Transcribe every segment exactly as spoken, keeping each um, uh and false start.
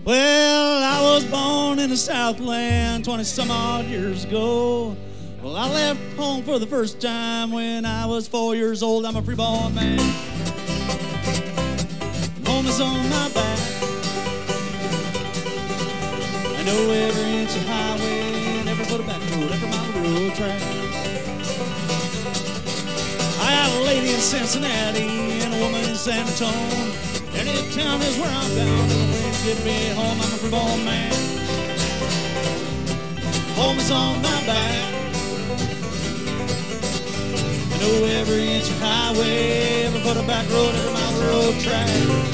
Well, I was born in the Southland twenty some odd years ago. Well, I left home for the first time when I was four years old. I'm a free-born man. Home is on my back. I know every inch of highway and every foot of back road, every mile of railroad track. I got a lady in Cincinnati and a woman in San Antonio. Any town is where I'm bound, and the way to get me home, I'm a free-born man. Home is on my back. I know every inch of highway, every foot of back road, every mile of road track.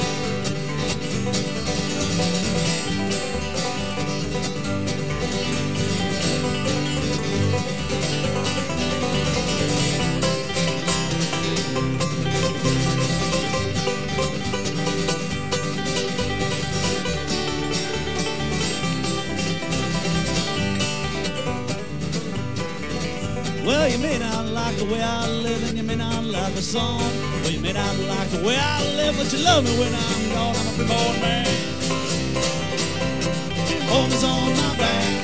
Well, you may not like the way I live, and you may not like the song. Well, you may not like the way I live, but you love me when I'm gone. I'm a free-born man. Home is on my back.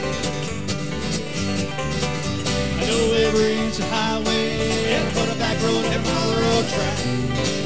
I know every inch of highway, every foot of back road, every mile of road track.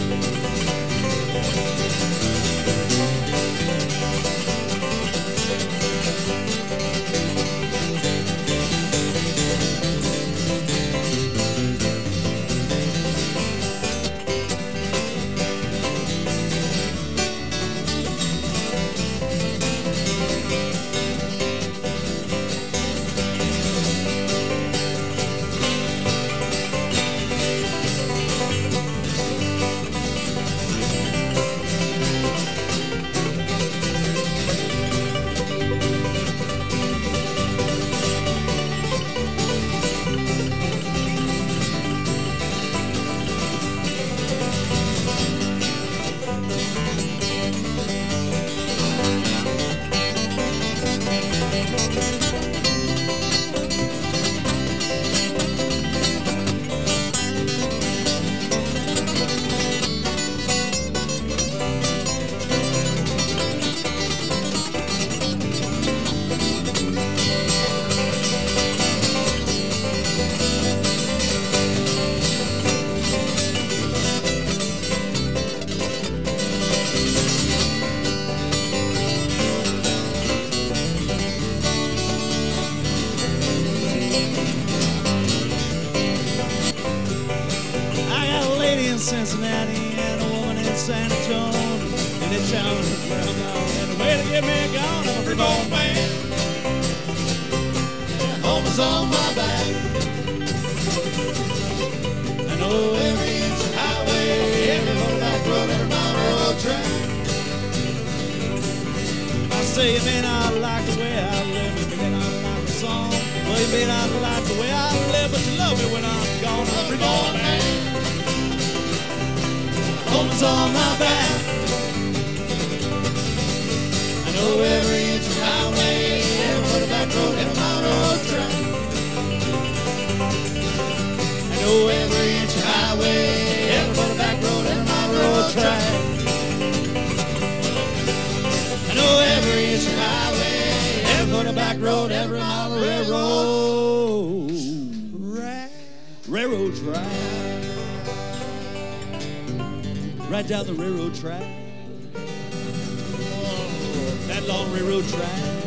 Cincinnati and a woman in San Antonio, and it's town where I'm out. And the way to get me gone, I'm a free-born man. Home is on my back. I know every inch of highway, every little back road, every mile of road track. I say you may not like the way I live, you may not like the song. Well, you may not like the way I live, but you love me when I'm gone. I'm a free-born man. Home is on my back. I know every inch of highway, every foot of back road, every mile of road track. I know every inch of highway, every foot of back road, every mile of road track. I know every inch of highway, every foot of back road, every mile of railroad track. Railroad track. Right down the railroad track. Oh, that long railroad track.